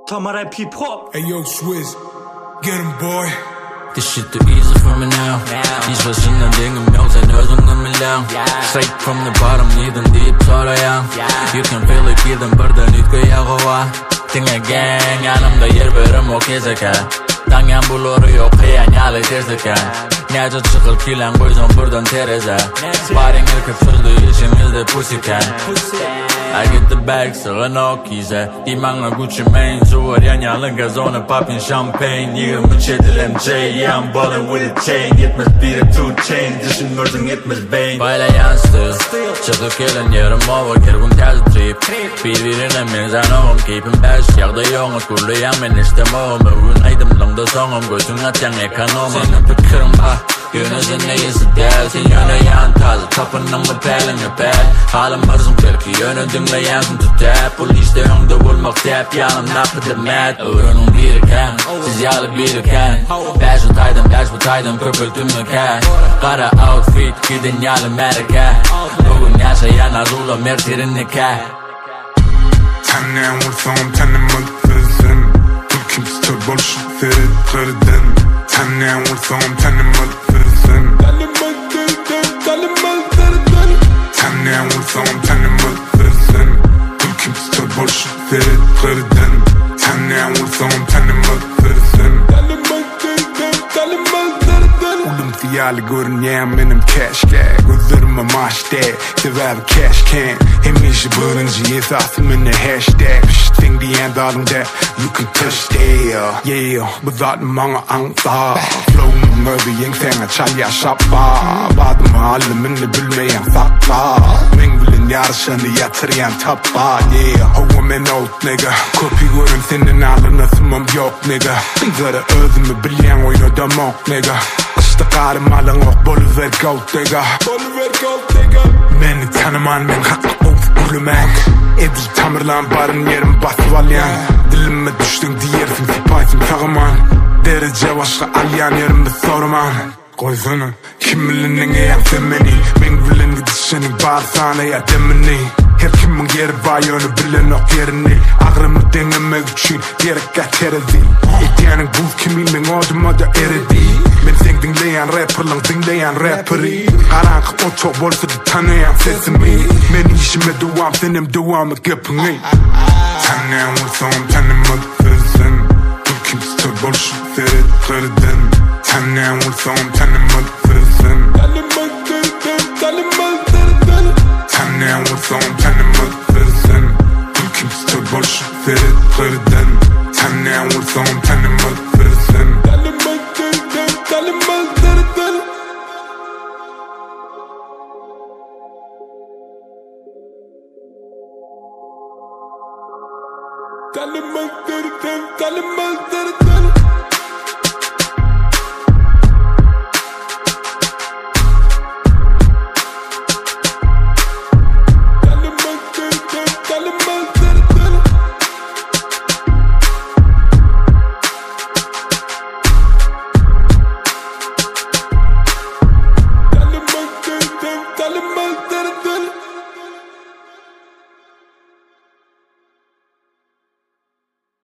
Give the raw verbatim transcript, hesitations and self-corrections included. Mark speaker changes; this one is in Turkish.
Speaker 1: Tamara hip hop.
Speaker 2: Hey yo, Swizz, get him, boy.
Speaker 3: This shit too easy for me now. These was in the ding of milk, I know don't me down. Straight from the bottom, need them deep, sorry, yeah. You can feel it, give them burden, it go yagoa. Ting a gang, I'm the year, but I'm okay, Zaka. Tangan buloro, yo, pay, and yale, there's the can. Nyaja chickle, kill, and boys on burden, Teresa. Spotting a capsule, the issue is the pussy can. I get the bags, so I know keys. Die Manga Gucci Mane, so I ran Linga zone, popping champagne. You me cheddar M J, yeah, I'm ballin' with a chain. It must be the two chains, this is nursing it must vein. Baila yansız, çıkıp gelen yerim over, kergun ters trip. Birbirine mez, I know I'm keeping best. Yağda yoğun, kurlayan ben istemem. Övünaydım langda sonum, gözün atyan ekonomi. Senin fikrim bah. Günüzün neyisi del, sen yöne yan taze. Tapının mı pelin yapel. Halim arzum belki yönü dinleyensin tutap. Poliste yöngde bulmak tep, yanım napı demet. Öğrenin biriken, siz yalı biriken. Beş utaydım, beş butaydım, pöpültüm müken. Kara outfit, gidin yalı merike. Bugün yaşayan azula mertirin nikah.
Speaker 2: Tannen vursam tannen mıktırsın. Bu kimse bullshit verir kırdın. Tannen vursam tannen mıktırsın. Tannen vursam tannen mıktırsın. Bu kimse bullshit verir kırdın. Tannen vursam tannen mıktırsın. Oğlum fiyali görünyen benim cash gag. Gözlerime maşte, sever cash can. Hem işi bırıncı esasım in the hashtag. Thing diyen dalımda, you can touch that. Yeah, bezaten mange angster. Flowen över gängfänga, çalya şappa. Badım halımını bilmeyen sakla. Mingbilin yarışını yatırıyan tappa. Yeah, hovumen out nigga. Kopi görün senin alına sımam yok nigga. Zara özümü bilyen oynadım ok nigga. İşte karım alın ok boluver goat nigga. Boluver goat nigga. Beni tanıman ben haklı of gülümek. Edil tamirlan barın yerim basvalyan. Dilime düştün diyersin sipaysın sağıman. Derece başka alyan yerimde sorman. Koysana kim bilin nenge yaptın beni. Ben bilin gidişinin bağırsana ya demini. Her kimin yeri var yönü bilin ok yerini. Ağrımı denemek için gerek getirdi. İhtiyarın buz kimin ben olduma da eridi. Ben sen dinleyen rapperlan dinleyen rapperi. Karanlık o çok bolsa da tanıyan sesimi. Ben işime duam senin duamı gıpını. Tannen vursam tannen mıktırsın. Bu kimse bullshit verir kırdın. Tannen vursam tannen mıktırsın. Tannen vursam tannen mıktırsın. Bu kimse bullshit verir kırdın. Tannen vursam tannen mıktırsın. Tannen mıktırsın, tannen mıktırsın. Tannen mıktırsın, tannen mıktırsın.